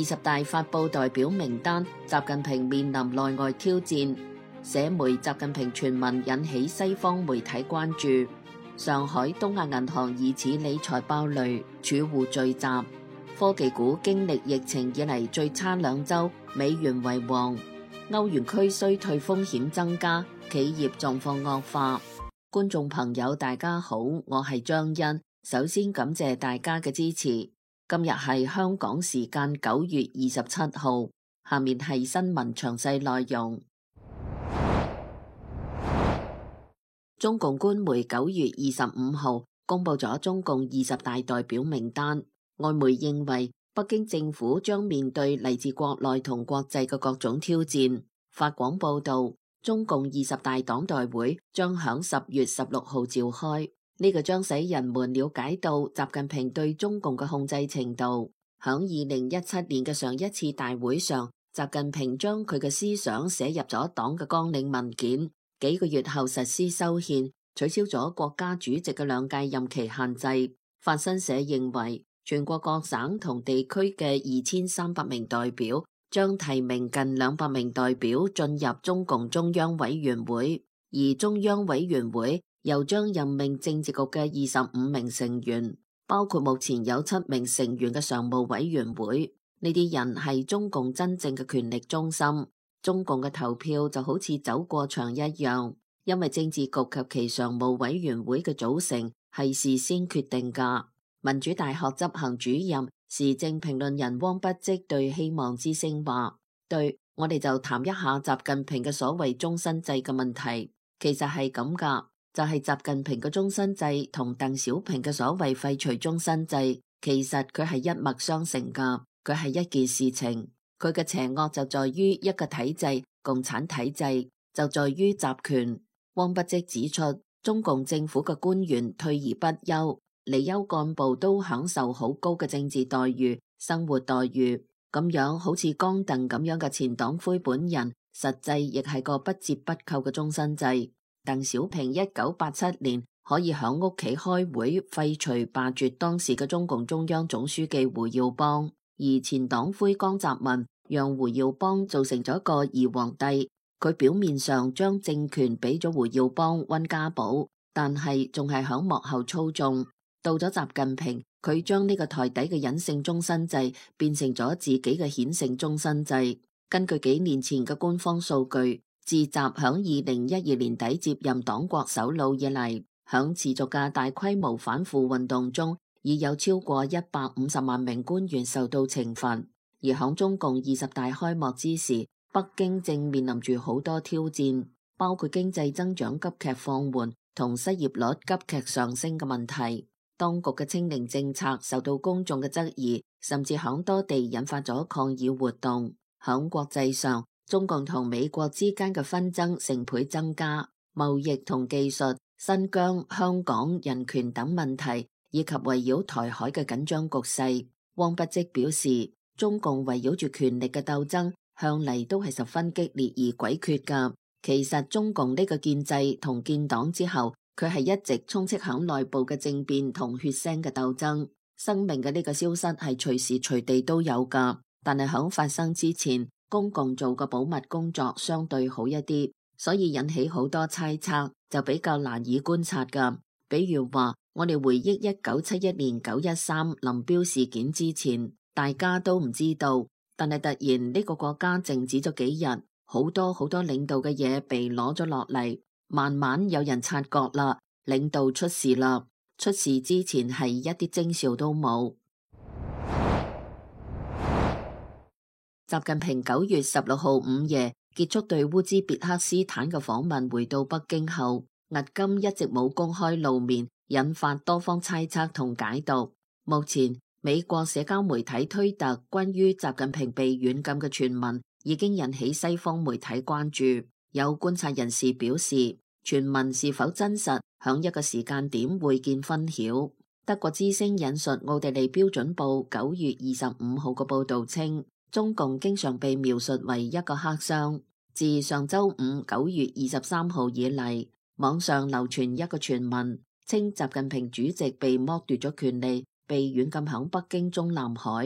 20大發布代表名單，習近平面臨內外挑戰。社媒習近平傳聞引起西方媒體關注。上海東亞銀行疑似理財爆雷，儲戶聚集。科技股經歷疫情以嚟最差2週，美元為王。歐元區衰退風險增加，企業狀況惡化。觀眾朋友大家好，我係張欣，首先感謝大家嘅支持。今日係香港時間9月27號，下面係新聞詳細內容。中共官媒9月25號公布咗中共20大代表名單，外媒認為北京政府將面對嚟自國內同國際嘅各種挑戰。法廣報道，中共20大黨代會將響10月16號召開。呢個將使人們了解到習近平對中共嘅控制程度。響2017年嘅上一次大會上，習近平將佢嘅思想寫入咗黨嘅綱領文件，幾個月後實施修憲，取消咗國家主席嘅2屆任期限制。法新社認為，全國各省同地區嘅2300名代表將提名近200名代表進入中共中央委員會，而中央委員會又將任命政治局嘅25名成員，包括目前有7名成員嘅常務委員會。呢啲人係中共真正嘅權力中心。中共嘅投票就好似走過場一樣，因為政治局及其常務委員會嘅組成係事先決定㗎。民主大學執行主任、時政評論人汪不積對希望之聲話：對，我哋就談一下習近平嘅所謂終身制嘅問題。其實係咁㗎。就係習近平嘅終身制同鄧小平嘅所謂廢除終身制，其實佢係一脈相承噶，佢係一件事情。佢嘅邪惡就在於一個體制，共產體制就在於集權。汪不積指出，中共政府嘅官員退而不休，離休幹部都享受好高嘅政治待遇、生活待遇，咁樣好似江鄧咁樣嘅前黨魁本人，實際亦係個不折不扣嘅終身制。鄧小平1987年可以響屋企開會廢除罷黜當時嘅中共中央總書記胡耀邦，而前黨魁江澤民讓胡耀邦做成咗個二皇帝。佢表面上將政權俾咗胡耀邦溫家寶，但係仲係響幕後操縱。到咗習近平，佢將呢個台底嘅隱性終身制變成咗自己嘅顯性終身制。根據幾年前嘅官方數據，自習響2012年底接任黨國首腦以嚟，響持續嘅大規模反腐運動中，已有超過150萬名官員受到懲罰。而響中共20大開幕之時，北京正面臨住好多挑戰，包括經濟增長急劇放緩同失業率急劇上升嘅問題。當局嘅清零政策受到公眾嘅質疑，甚至響多地引發咗抗議活動。響國際上，中共同美國之間嘅紛爭成倍增加，貿易同技術、新疆、香港人權等問題，以及圍繞台海嘅緊張局勢。汪不積表示，中共圍繞住權力嘅鬥爭向嚟都係十分激烈而詭譎㗎。其實中共呢個建制同建黨之後，佢係一直充斥響內部嘅政變同血腥嘅鬥爭。生命嘅呢個消失係隨時隨地都有㗎，但係響發生之前，公共做嘅保密工作相對好一啲，所以引起好多猜測，就比較難以觀察㗎。比如話，我哋回憶1971年913林彪事件之前，大家都唔知道，但係突然呢個國家靜止咗幾日，好多領導嘅嘢被攞咗落嚟，慢慢有人察覺啦，領導出事啦。出事之前係一啲徵兆都冇。習近平9月16號午夜結束對烏茲別克斯坦嘅訪問，回到北京後，迄今一直冇公開露面，引發多方猜測同解讀。目前，美國社交媒體推特關於習近平被軟禁嘅傳聞已經引起西方媒體關注。有觀察人士表示，傳聞是否真實，響一個時間點會見分曉。德國之聲引述奧地利標準報9月25號嘅報道稱，中共經常被描述為一個黑箱。自上周五9月23號以嚟，網上流傳一個傳聞，稱習近平主席被剝奪咗權利，被軟禁響北京中南海。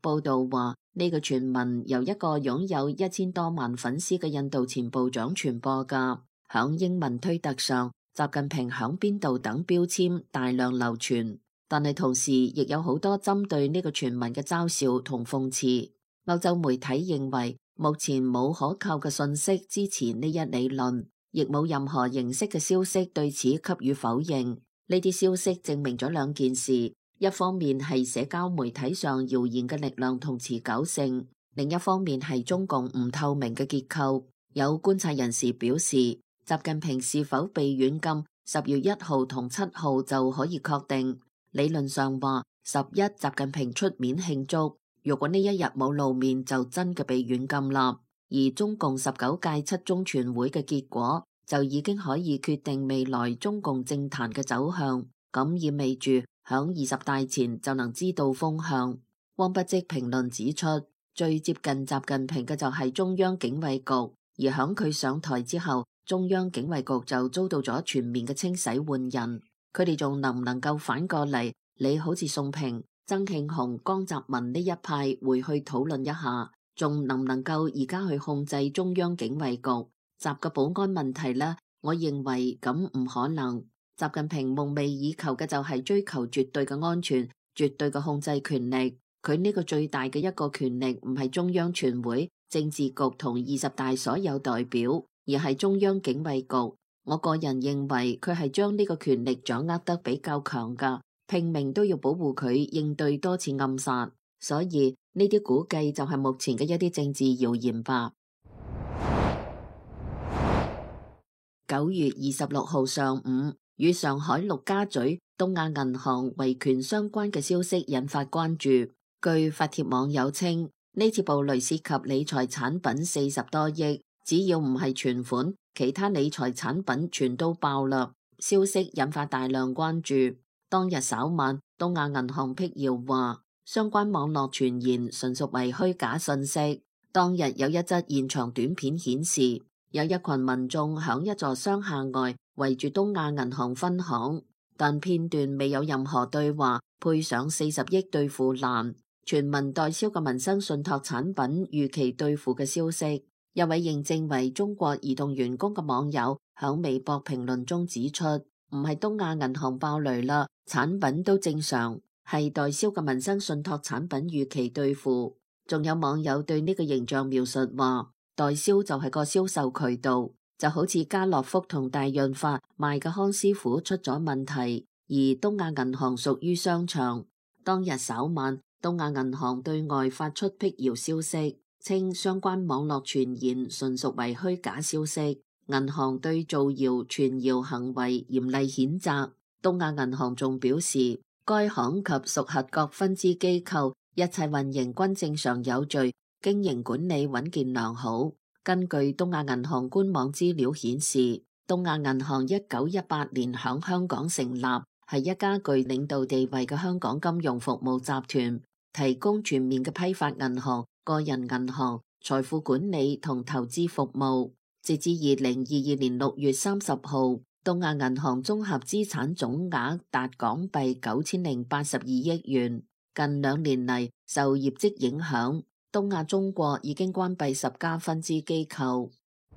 報道話，呢個傳聞由一個擁有1000多萬粉絲嘅印度前部長傳播㗎。響英文推特上，習近平響邊度等標籤大量流傳，但係同時亦有好多針對呢個傳聞嘅嘲笑同諷刺。歐洲媒體認為，目前冇可靠嘅信息支持呢一理論，亦冇任何形式嘅消息對此給予否認。呢啲消息證明咗兩件事，一方面係社交媒體上謠言嘅力量同持久性，另一方面係中共唔透明嘅結構。有觀察人士表示，習近平是否被軟禁10月1號同7號就可以確定。理論上話11習近平出面慶祝，如果呢一日冇露面就真嘅被軟禁啦。而中共19屆7中全會嘅結果就已經可以決定未來中共政壇嘅走向，咁意味住響20大前就能知道風向。汪不積評論指出，最接近習近平嘅就係中央警衛局，而響佢上台之後，中央警衛局就遭到咗全面嘅清洗換人。佢哋仲能唔能夠反過嚟？你好似宋平、曾慶紅、江澤民呢一派會去討論一下，仲能唔能夠而家去控制中央警衛局？習嘅保安問題呢，我認為咁唔可能。習近平夢寐以求嘅就係追求絕對嘅安全、絕對嘅控制權力。佢呢個最大嘅一個權力唔係中央全會、政治局同20大所有代表，而係中央警衛局。我個人認為佢係將呢個權力掌握得比較強㗎，拼命都要保護佢應對多次暗殺。所以呢啲估計就係目前嘅一啲政治謠言吧。9月26號上午，與上海陸家嘴東亞銀行維權相關嘅消息引發關注。據發帖網友稱，呢次暴雷涉及理財產品40多億，只要唔係存款，其他理財產品全都爆啦。消息引發大量關注。當日稍晚，東亞銀行闢謠話，相關網絡傳言純屬為虛假信息。當日有一則現場短片顯示，有一群民眾響一座商廈外圍住東亞銀行分行，但片段未有任何對話配上40億兌付欄，全民代銷嘅民生信託產品逾期兌付嘅消息。一位認證為中國移動員工嘅網友響微博評論中指出，唔係東亞銀行爆雷啦，產品都正常，係代銷嘅民生信託產品逾期兌付。仲有網友對呢個形象描述話，代銷就係個銷售渠道，就好似家樂福同大潤發賣嘅康師傅出咗問題，而東亞銀行屬於商場。當日稍晚，東亞銀行對外發出闢謠消息，稱相關網絡傳言純屬為虛假消息，銀行對造謠傳謠行為嚴厲譴責。東亞銀行仲表示，該行及屬核各分支機構一切運營均正常有序，經營管理穩健良好。根據東亞銀行官網資料顯示，東亞銀行1918年響香港成立，係一家具領導地位嘅香港金融服務集團，提供全面嘅批發銀行、個人銀行、財富管理同投資服務。截至2022年6月30號，東亞銀行綜合資產總額達港幣9082億元。近2年嚟，受業績影響，東亞中國已經關閉10家分支機構。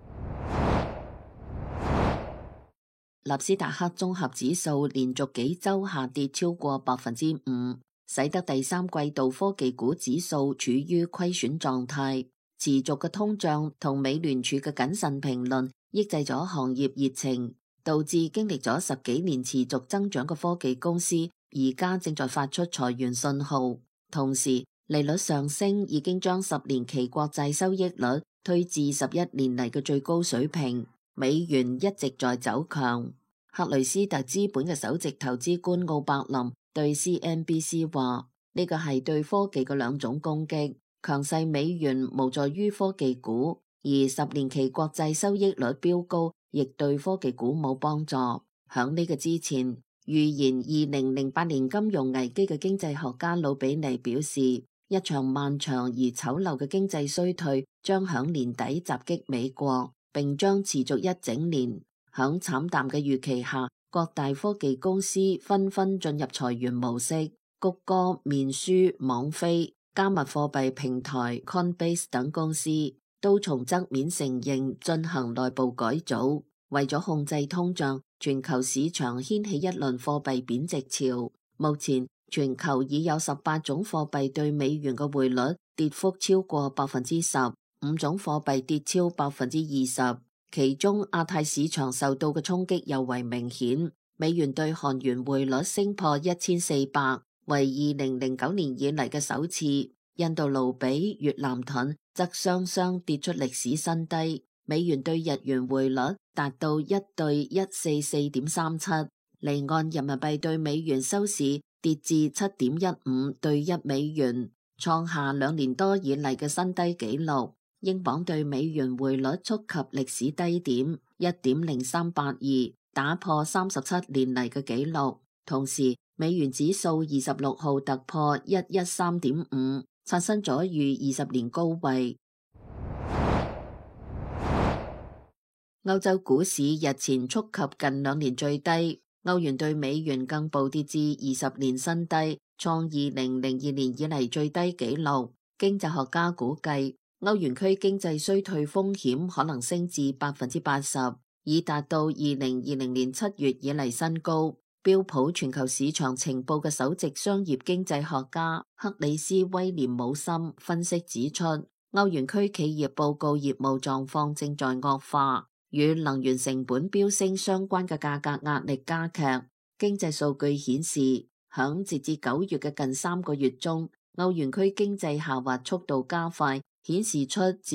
納斯達克綜合指數連續幾周下跌超過5%，使得第三季度科技股指數處於虧損狀態。持續嘅通脹同美聯儲嘅謹慎評論抑制咗行業熱情，導致經歷咗10幾年持續增長嘅科技公司而家正在發出裁員信號。同時，利率上升已經將10年期國債收益率推至11年嚟嘅最高水平。美元一直在走強。克雷斯特資本嘅首席投資官奧伯林對 CNBC 話：呢個係對科技嘅兩種攻擊，強勢美元無助於科技股，而10年期國債收益率飆高，亦對科技股冇幫助。響呢個之前，預言2008年金融危機嘅經濟學家魯比尼表示，一場漫長而醜陋嘅經濟衰退將響年底襲擊美國，並將持續一整年。響慘淡嘅預期下，各大科技公司紛紛進入裁員模式，谷歌、面書、網飛、 加密貨幣平台 Coinbase 等公司都從側面承認進行內部改組，為咗控制通脹，全球市場掀起一輪貨幣貶值潮。目前全球已有18種貨幣對美元嘅匯率跌幅超過10%，5種貨幣跌超20%。其中亞太市場受到嘅衝擊尤為明顯，美元對韓元匯率升破1400，為2009年以嚟嘅首次。印度盧比、越南盾則雙雙跌出歷史新低，美元對日元匯率達到1對144.37，離岸人民幣對美元收市跌至7.15對1美元，創下2年多以嚟嘅新低紀錄。英鎊對美元匯率觸及歷史低點1.0382，打破37年嚟嘅紀錄。同時，美元指數26號突破113.5，刷新咗逾20年高位。歐洲股市日前觸及近2年最低，歐元對美元更暴跌至20年新低，創2002年以嚟最低紀錄。經濟學家估計，歐元區經濟衰退風險可能升至80%，已達到2020年7月以嚟新高。標普全球市場情報嘅首席商業經濟學家克里斯威廉姆森分析指出，歐元區企業報告業務狀況正在惡化，與能源成本飆升相關嘅價格壓力加劇。經濟數據顯示，響截至9月嘅近3個月中，歐元區經濟下滑速度加快，顯示出自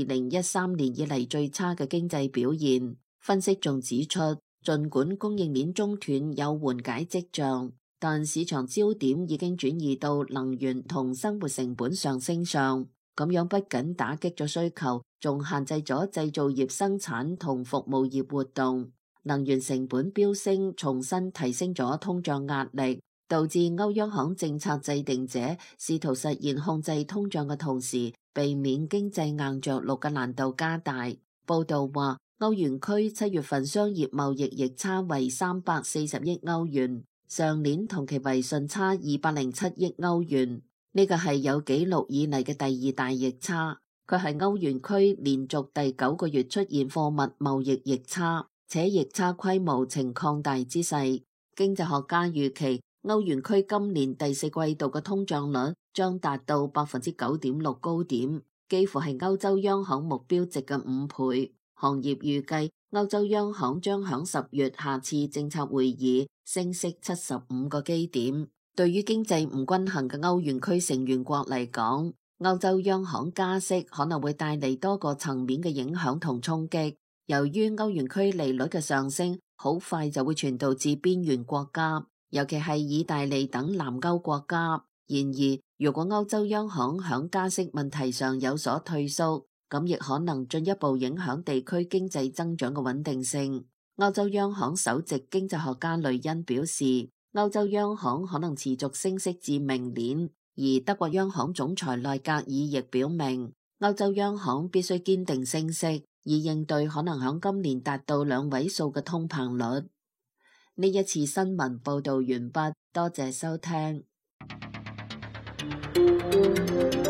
2013年以嚟最差嘅經濟表現。分析仲指出，儘管供應鏈中斷有緩解跡象，但市場焦點已經轉移到能源同生活成本上升上，咁樣不僅打擊咗需求，仲限制咗製造業生產同服務業活動。能源成本飆升，重新提升咗通脹壓力，導致歐央行政策制定者試圖實現控制通脹嘅同時，避免經濟硬着陸嘅難度加大。報道話，歐元區7月份商業貿易逆差為340億歐元，上年同期為順差207億歐元，呢個係有紀錄以嚟嘅第二大逆差。佢係歐元區連續第9個月出現貨物貿易逆差，且逆差規模呈擴大之勢。經濟學家預期，歐元區今年第4季度嘅通脹率將達到9.6%高點，幾乎係歐洲央行目標值嘅5倍。行業預計歐洲央行將響10月下次政策會議升息75個基點。對於經濟唔均衡嘅歐元區成員國嚟講，歐洲央行加息可能會帶嚟多個層面嘅影響同衝擊。由於歐元區利率嘅上升，好快就會傳導至邊緣國家，尤其係意大利等南歐國家。然而，如果歐洲央行響加息問題上有所退縮，咁亦可能進一步影響地區經濟增長嘅穩定性。歐洲央行首席經濟學家雷恩表示，歐洲央行可能持續升息至明年，而德國央行總裁內格爾亦表明，歐洲央行必須堅定升息，以應對可能響今年達到2位數嘅通膨率。呢一次新聞報道完畢，多謝收聽。